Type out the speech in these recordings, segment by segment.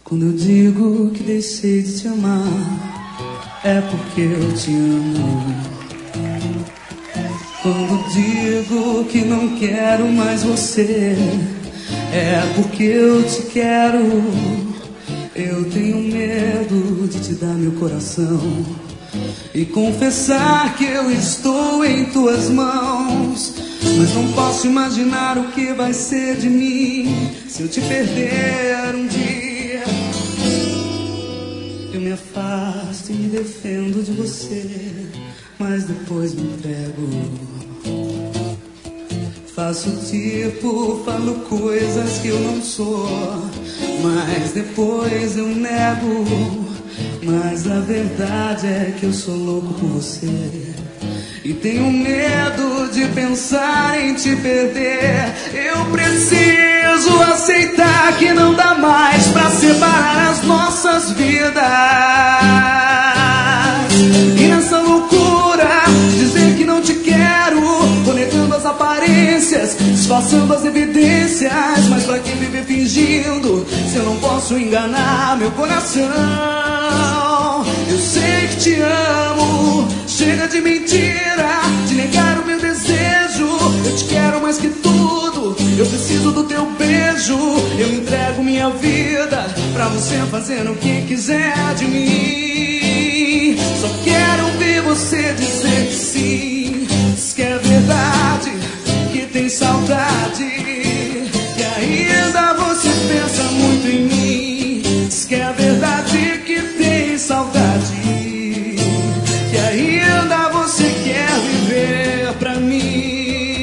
Quando eu digo que deixei de te amar, é porque eu te amo. Quando digo que não quero mais você, é porque eu te quero. Eu tenho medo de te dar meu coração e confessar que eu estou em tuas mãos. Mas não posso imaginar o que vai ser de mim se eu te perder um dia. Eu me afasto e me defendo de você, mas depois me entrego. Faço tipo, falo coisas que eu não sou, mas depois eu nego. Mas a verdade é que eu sou louco por você e tenho medo de pensar em te perder. Eu preciso aceitar que não dá mais pra separar as nossas vidas. E nessa loucura de dizer que não te quero, vou negando as aparências, disfarçando as evidências. Mas pra que viver fingindo se eu não posso enganar meu coração? Eu sei que te amo, chega de mentira, de negar o meu desejo. Eu te quero mais que tudo, eu preciso do teu beijo. Eu entrego minha vida pra você fazer o que quiser de mim. Só quero ouvir você dizer que sim, diz que é verdade, que tem saudade, que ainda você pensa muito em mim. Diz que é verdade, que tem saudade, que ainda você quer viver pra mim.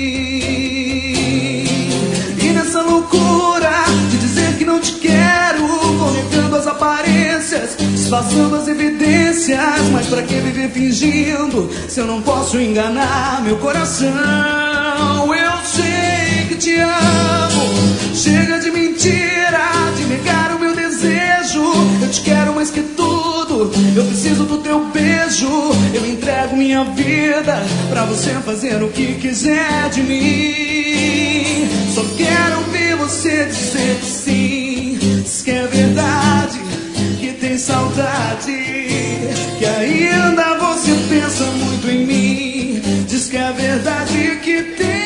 E nessa loucura de dizer que não te quero, vou negando as aparências, disfarçando as evidências. Mas pra que viver fingindo se eu não posso enganar meu coração? Eu sei que te amo, chega de mentira, de negar o meu desejo. Eu te quero mais que tudo, eu preciso do teu beijo. Eu entrego minha vida pra você fazer o que quiser de mim. Só quero ouvir você dizer que sim, diz que é verdade, que tem saudade, que ainda você pensa muito em mim. Diz que é verdade, que tem